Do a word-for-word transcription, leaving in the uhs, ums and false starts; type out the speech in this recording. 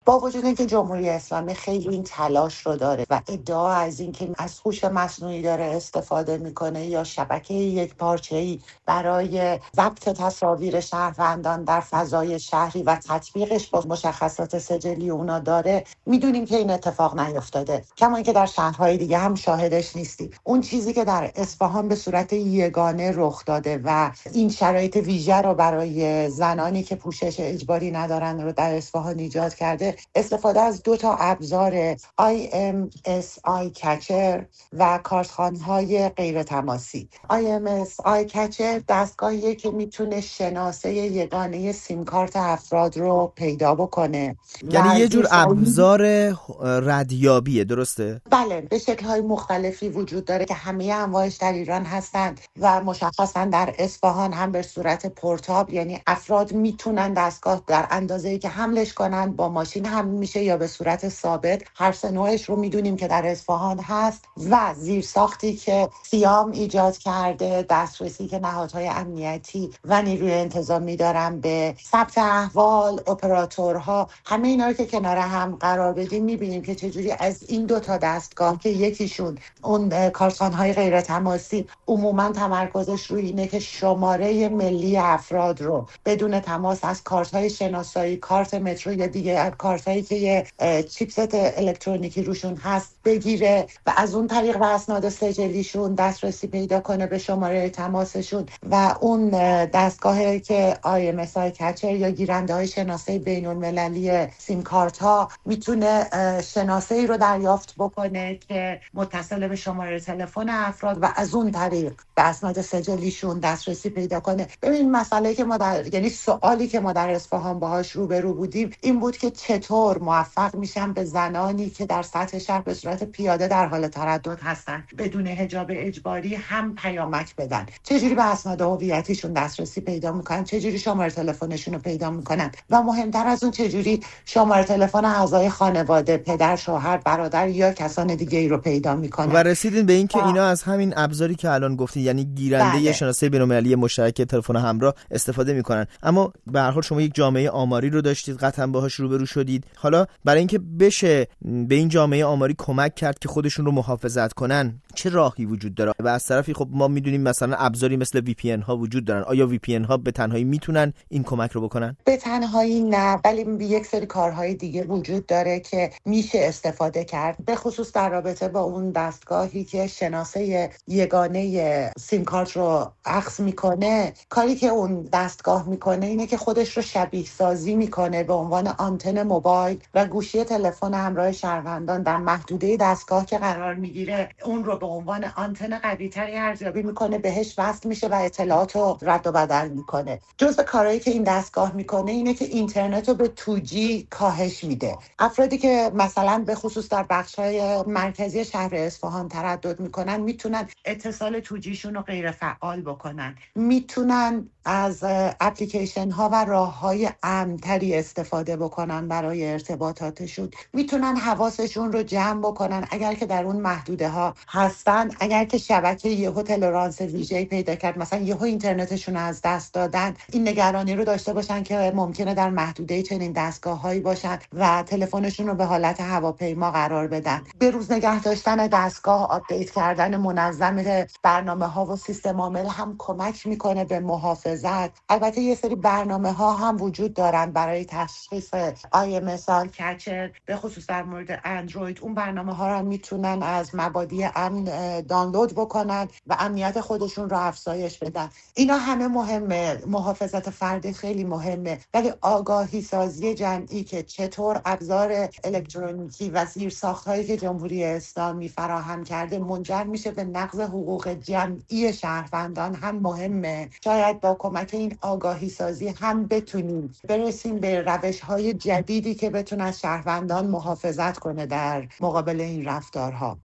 با وجود اینکه جمهوری اسلامی خیلی این تلاش رو داره و ادعا از اینکه از هوش مصنوعی داره استفاده میکنه یا شبکه یک پارچه‌ای برای ضبط تصاویر شهروندان در فضای شهری و تطبیقش با مشخصات سجلی اونا داره، میدونیم که این اتفاق نیفتاده. کما اینکه در شهرهای دیگه هم شاهدش نیستیم. اون چیزی که در اصفهان به صورت یگانه رخ داده و این شرایط ویژه رو برای زنانی که پوشش اجباری ندارن رو در اصفهان ایجاد کرده، استفاده از دو تا ابزار آی ام اس آی کچر و کارتخوان‌های غیر تماسی. آی ام اس آی کچر دستگاهیه که میتونه شناسه یگانه سیم کارت افراد رو پیدا بکنه، یعنی یه جور ابزار ردیابیه، درسته؟ بله، به شکل‌های مختلفی وجود داره که همه انواعش در ایران هستند و مشخصا در اصفهان هم به صورت پورتابل، یعنی افراد میتونن دستگاه در اندازه‌ای که حملش کنن با ماشین حمل میشه یا به صورت ثابت. هر سه نوعش رو میدونیم که در اصفهان هست و زیرساختی که سیام ایجاد کرده، دسترسی که نهادهای امنیتی و نیروی انتظامی دارن به ثبت احوال، اپراتورها، همه اینا رو که کنار هم قرار بدیم میبینیم که چجوری از این دو تا دستگاه که یکیشون اون کارتخوان‌های غیر تماسی عموما تمرکزش روی اینه که شماره ملی افراد رو بدون تماس از کارت‌های شناسایی، کارت مترو یا دیگه کارت‌هایی که یه چیپست الکترونیکی روشون هست بگیره و از اون طریق و اسناد سجلیشون دسترسی پیدا کنه به شماره تماسشون و اون دستگاهی که آی ام اس آی کچر یا گیرنده های شناسه بین المللی سیم کارت ها میتونه شناسه ای رو دریافت بکنه که متصل به شماره تلفن افراد و از اون طریق به اسناد سجلیشون دسترسی پیدا کنه. ببین مسئله که ما در یعنی سوالی که ما در اصفهان باهاش روبرو بودیم این بود که چطور موفق میشن به زنانی که در سطح شهر به صورت پیاده در حال تردد هستن بدون حجاب اجباری هم پیامک بدن، چجوری به اسناد هویتیشون دسترسی پیدا میکنن، چجوری شماره تلفنشون رو پیدا میکنن و مهمتر از اون چجوری شماره تلفن اعضای خانواده، پدر، شوهر، برادر یا کسان دیگه ای رو پیدا میکنن. و رسیدین به این که اینا از همین ابزاری که الان گفتین، یعنی گیرنده بله. شناسه بین‌المللی مشترک تلفن همراه استفاده میکنن. اما به هر حال شما یک جامعه آماری رو داشتید، قطعا باهاش روبرو شدید. حالا برای اینکه بشه به این جامعه آماری کمک کرد که خودشون رو محافظت کنن، چه راهی وجود داره؟ و از طرفی خب ما میدونیم مثلا ابزاری مثل وی پی ان ها وجود دارن. آیا وی پی ان ها به تنهایی میتونن این کمک رو بکنن؟ به تنهایی نه، ولی یک سری کارهای دیگه وجود داره که میشه استفاده کرد، به خصوص در رابطه با اون دستگاهی که شناسه یگانه سیم کارت رو اخذ میکنه. کاری که اون دستگاه میکنه اینه که خودش رو شبیه سازی میکنه به عنوان آنتن موبایل و گوشی تلفن همراه شهروندان در محدوده دستگاه که قرار میگیره اون رو به عنوان آنتن قوی‌تری ارزیابی میکنه، بهش وصل میشه و اطلاعات رو رد و بدل میکنه. جزء کارهایی که این دستگاه میکنه اینه که اینترنت رو به تو جی کاهش میده. افرادی که مثلا به خصوص در بخش‌های مرکزی شهر اصفهان تردد میکنن میتونن اتصال تو جیشون رو غیر فعال بکنن، میتونن از اپلیکیشن ها و راه های امن‌تری استفاده بکنن برای ارتباطاتشون، میتونن حواسشون رو جمع بکنن اگر که در اون محدوده ها هستن. اگر که شبکه یهو تلرانس ویژه‌ای پیدا کرد، مثلا یهو اینترنتشون رو از دست دادن، این نگرانی رو داشته باشن که ممکنه در محدوده چنین دستگاه‌هایی باشن و تلفنشون رو به حالت هواپیما قرار بدن. به روز نگه داشتن دستگاه، آپدیت کردن منظم برنامه‌ها و سیستم عامل هم کمک میکنه به محافظت. البته یه سری برنامه‌ها هم وجود دارن برای تشخیص آی ام اس آی کچر، به خصوص در مورد اندروید. اون برنامه‌ها رو میتونن از مبادی امن دانلود بکنن و امنیت خودشون رو افزایش بدن. اینا همه مهمه، محافظت فردی خیلی مهمه، ولی آگاهی سازی جمعی که چطور ابزار الکترونیکی و زیرساخت‌هایی که جمهوری اسلامی فراهم کرده منجر میشه به نقض حقوق جمعی شهروندان هم مهمه. شاید با کمک این آگاهی سازی هم بتونیم برسیم به روش‌های جدیدی که بتونه از شهروندان محافظت کنه در مقابل این رفتارها.